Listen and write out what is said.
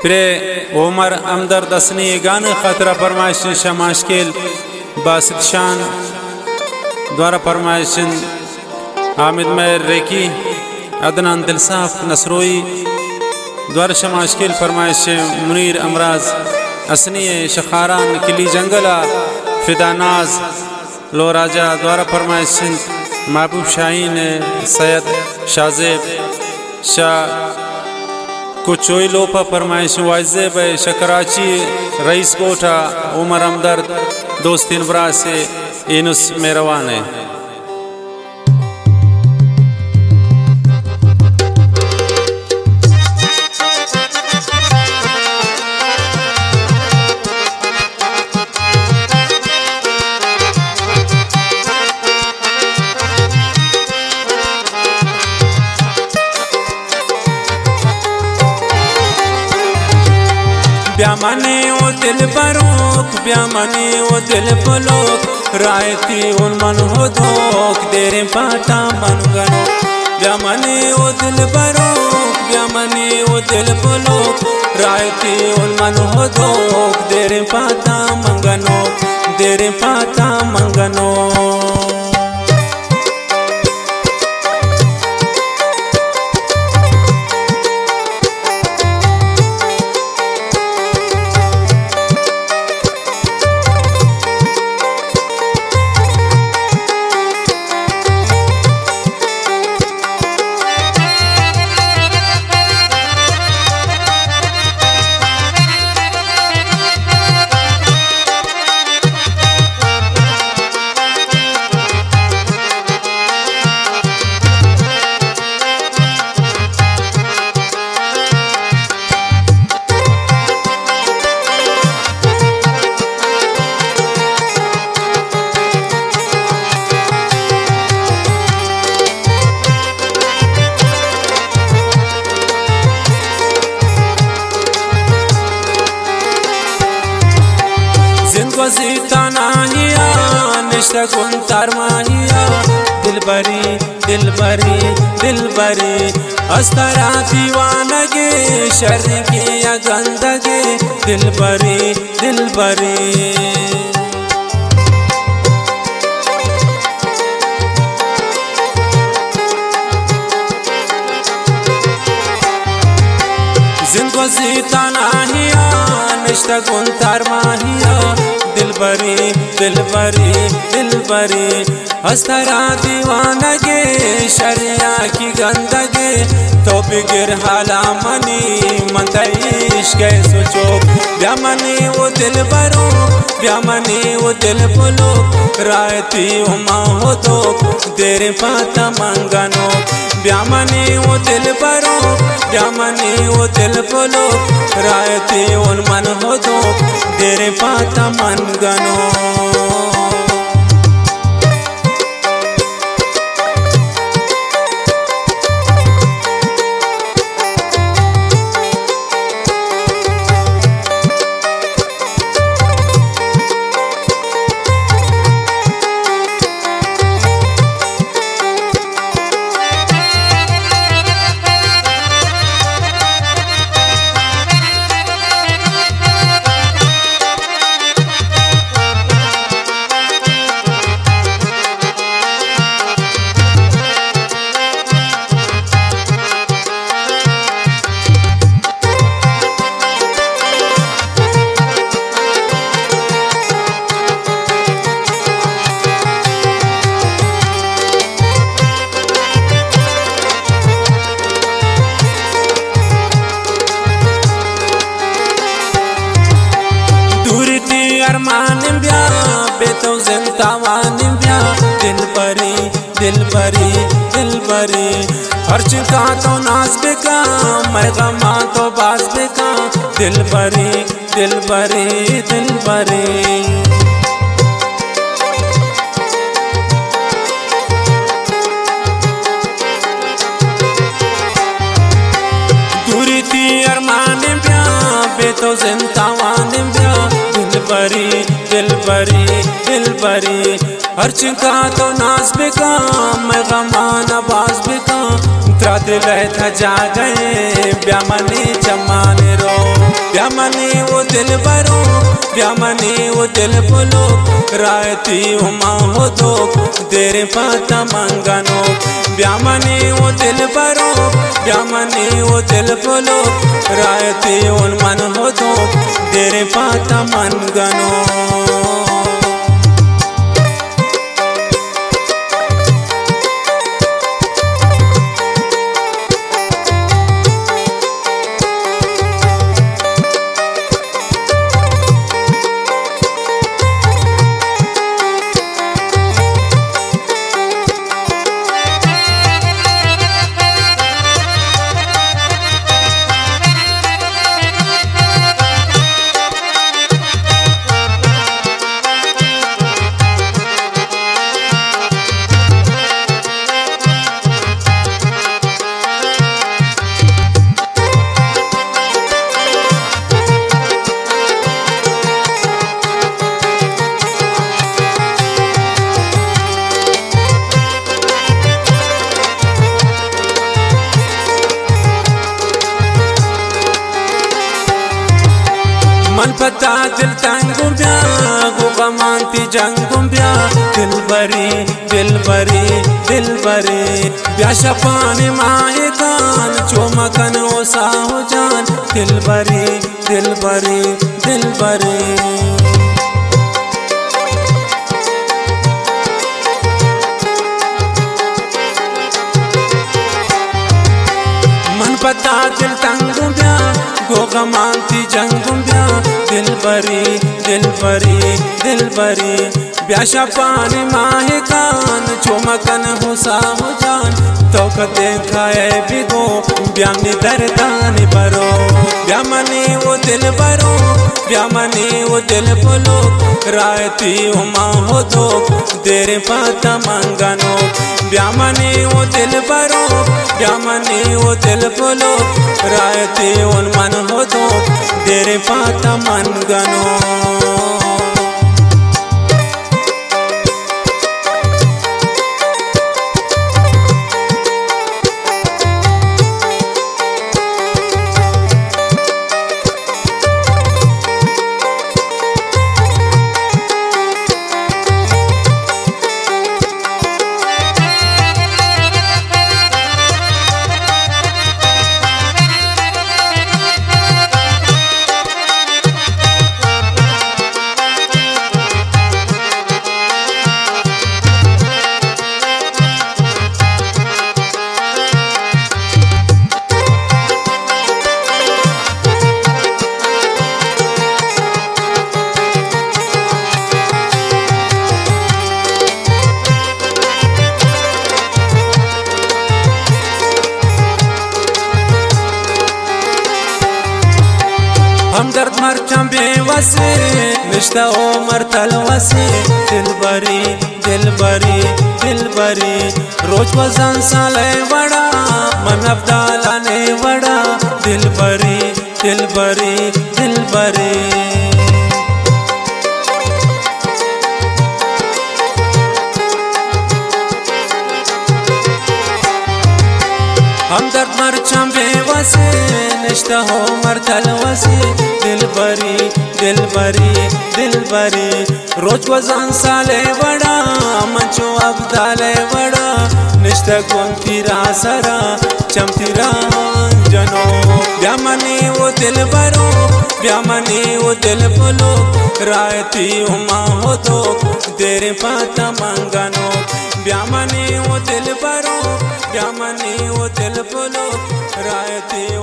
Pray Umar हमदर्द असनी गान खतरा फरमाइश शमाशकिल बासित शान द्वारा फरमाइश हामिद मेहर रेकी अदनान दिलसाफ नसरोई द्वारा शमाशकिल फरमाइश मुनीर अमराज असनी शखारान किली जंगला फिदानाज लो राजा द्वारा फरमाइश महबूब शाहीन सैयद शाहजेब शाह कुचोई लोपा फरमाइश वाइजेब शकराची रईस कोठा उमर हमदर्द दोस्तीन बरा से इनुस मेरवान है। ब्यामने ओ दिल बरोक ब्यामने ओ दिल पलोक रायती उन मन हो धोक देरे पाता मनगनो ब्यामने ओ दिल बरोक ब्यामने ओ दिल पलोक रायती उन मन हो धोक देरे पाता मंगनो वजीता नाहिया निश्ता गुंतार माहिया दिलबरी दिलबरी दिलबरी अस्तरा दीवानगे शर के या गंदगे दिलबरी दिलबरी जिंदगी नाहिया निश्ता गुंतार माहिया दिलबरी दिलबरी दिलबरी हस्तरा दीवानगे शरिया की गंदगे तो बिगिर हाला मनी मंदिश के सोचो ब्यामनी वो दिल बरो ब्यामनी वो दिल बोलो रायती उमा हो तो तेरे पाता मंगनो ब्यामनी वो दिल बरो ब्यामनी वो दिल बोलो रायती उन मन हो तो तेरे पाता मंगनो। अरमान ब्या बेतो जिंदावान ब्या दिलबरी दिलबरी दिलबरी अर्च का तो नाज बेका मैं गमा तो बाज बेका दिलबरी दिलबरी दिलबरी दूरी थी अरमान ब्या बेतो जिंदावान ब्या दिलबरी दिलबरी दिलबरी अर्च का तो नाज बेका मैं गमा नबाज बेका त्रा दिल था जा गए ब्यामनी चमाने रो ब्या मने वो दिल बरो ब्या मने वो दिल बोलो रायती उमा हो दो तेरे पाता मंगनो ब्या मने वो दिल बरो ब्या मने वो दिल बोलो रायती उन मन हो दो तेरे पाता मंगनो मन पता दिल तंगुम ब्या गुगा मानती जंगुम ब्या दिल बरी ब्या शपाने माहे कान चोमकन ओ साहो जान दिल बरी मन पता दिल तंगुम ब्या गोगा मानती जंगुम ब्या दिल बरी ब्या शपाने माहे कान चोमकन हुसा हो जान तो कते खाए बिगो ब्यामनी दरदानी बरो ब्या मने वो दिल बरो ब्या मने वो दिल बोलो रायती उमा हो दो तेरे पाता मंगनो ब्या मने वो दिल बरो ब्या मने वो दिल बोलो रायती उन मन हो दो तेरे पाता मंगनो हमदर्द मरचम बेवसे निश्ता उमर तलवसे दिल बरी रोज वजन साले बड़ा मन अब्दाला ने बड़ा दिल बरी हमदर्द मरचम बेवसे निश्ता हो मरतल वसे दिल बरी रोज वजन साले बड़ा मंचो अब्दाले बड़ा निश्ता गुंतीरा सरा चमतीरा जनो ब्या मने वो दिल बरो ब्या मने वो दिल बोलो रायती उमा हो दो तेरे पाता मंगनो ब्या मने वो दिल बरो ब्या मने वो दिल बोलो रायती